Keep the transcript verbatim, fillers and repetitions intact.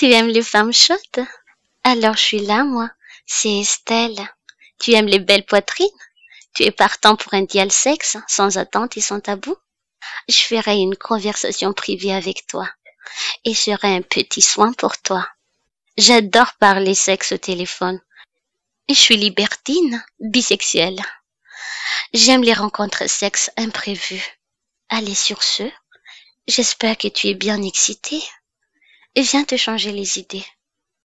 Tu aimes les femmes chaudes? Alors je suis là, moi. C'est Estelle. Tu aimes les belles poitrines? Tu es partant pour un dial sexe, sans attente et sans tabou? Je ferai une conversation privée avec toi et ferai un petit soin pour toi. J'adore parler sexe au téléphone. Je suis libertine, bisexuelle. J'aime les rencontres sexe imprévues. Allez, sur ce, j'espère que tu es bien excitée et viens te changer les idées.